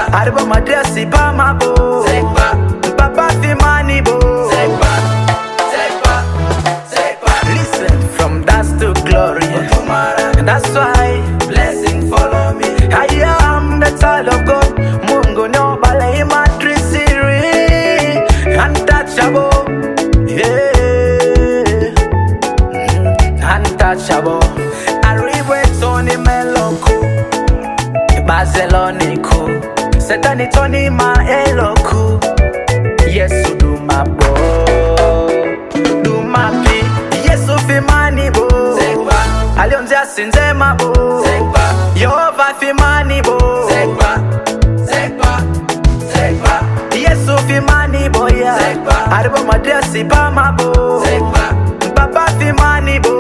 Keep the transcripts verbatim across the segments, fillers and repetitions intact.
Arbo madrasi pa mabo. Papa fi money bo. Listen from dust to glory. And that's why blessing follow me. I am the child of God. Mungu no balai matrisiri. Untouchable. Yeah. Untouchable. Arrive Tony Meloku. Barcelonico. Setani Tony ma eloku. Yes, do my bo. Do my pi. Yes, fi money bo. Alionja sinze ma bo. Yehova fi money bo. Yes, fi money bo ya. Arbo madrasi pa ma bo. Papa fi money bo.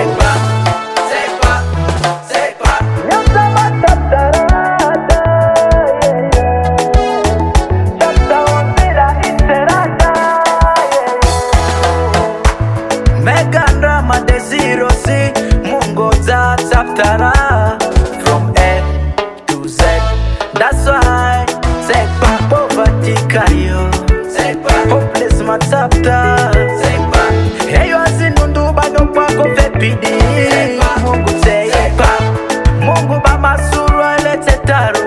Megandra madesiro si Mungu za chaptera from A to Z. That's why Sekpa poverty kayo. Hopeless my chapter. Hey you asinundu bano kwa kofepidi. Mungu Sekpa Mungu ba masuru alete taro.